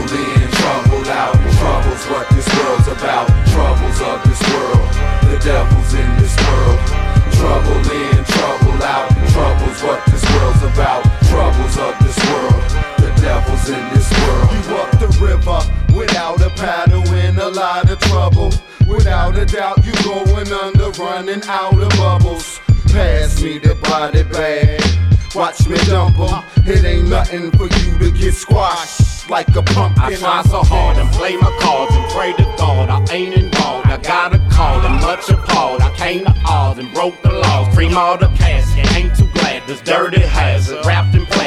in, trouble out. Trouble's what this world's about. Troubles of this world. The devil's in this world. Trouble in, trouble out. Trouble's what this world's about. Troubles of this world. The devil's in this world. You up the river without a paddle, in a lot of trouble. Without a doubt, you going under, running out of bubbles. Pass me the body bag. Watch me dump 'em. It ain't nothing for you to get squashed like a pumpkin. I try so hard and play my cards and pray to God I ain't involved. I got a call and much appalled. I came to Oz and broke the laws. Cream all the casket, ain't too glad this dirty hazard. Wrapped in